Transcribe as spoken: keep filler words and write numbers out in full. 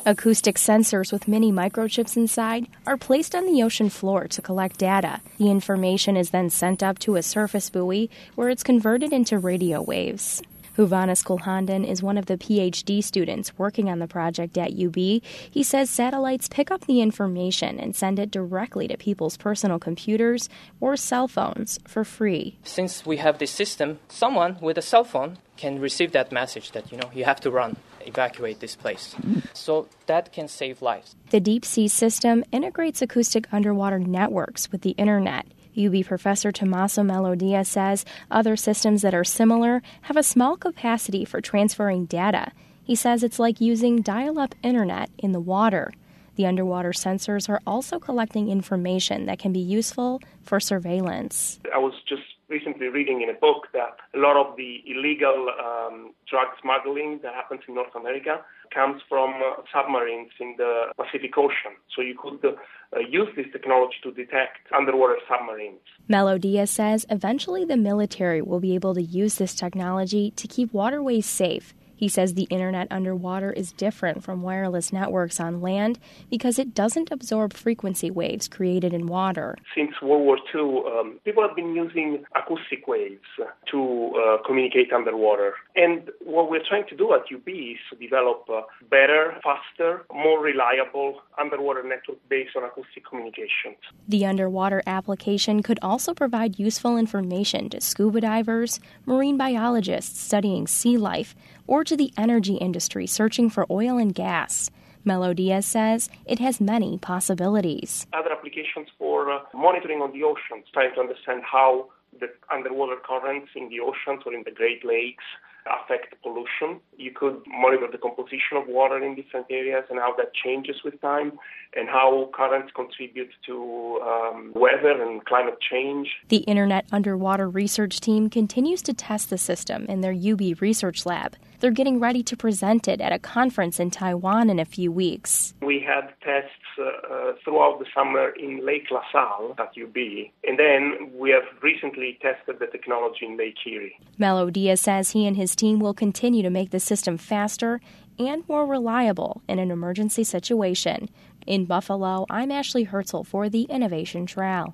Acoustic sensors with mini microchips inside are placed on the ocean floor to collect data. The information is then sent up to a surface buoy where it's converted into radio waves. Hovhannes Kulhandan is one of the P H D students working on the project at U B. He says satellites pick up the information and send it directly to people's personal computers or cell phones for free. Since we have this system, someone with a cell phone can receive that message that, you know, you have to run, evacuate this place. So that can save lives. The Deep Sea system integrates acoustic underwater networks with the internet. U B professor Tommaso Melodia says other systems that are similar have a small capacity for transferring data. He says it's like using dial-up internet in the water. The underwater sensors are also collecting information that can be useful for surveillance. I was just recently reading in a book that a lot of the illegal um, drug smuggling that happens in North America comes from uh, submarines in the Pacific Ocean. So you could uh, use this technology to detect underwater submarines. Melodia says eventually the military will be able to use this technology to keep waterways safe. He says the internet underwater is different from wireless networks on land because it doesn't absorb frequency waves created in water. Since World War Two, um, people have been using acoustic waves to uh, communicate underwater. And what we're trying to do at U B is to develop a better, faster, more reliable underwater network based on acoustic communications. The underwater application could also provide useful information to scuba divers, marine biologists studying sea life, or to the energy industry searching for oil and gas. Melodia says it has many possibilities. Other applications for uh, monitoring on the oceans, trying to understand how the underwater currents in the oceans or in the Great Lakes affect pollution. You could monitor the composition of water in different areas and how that changes with time, and how currents contribute to um, weather and climate change. The Internet Underwater Research Team continues to test the system in their U B Research Lab. They're getting ready to present it at a conference in Taiwan in a few weeks. We had tests uh, uh, throughout the summer in Lake LaSalle at U B, and then we have recently tested the technology in Lake Erie. Melodia says he and his team will continue to make the system faster and more reliable in an emergency situation. In Buffalo, I'm Ashley Herzl for the Innovation Trail.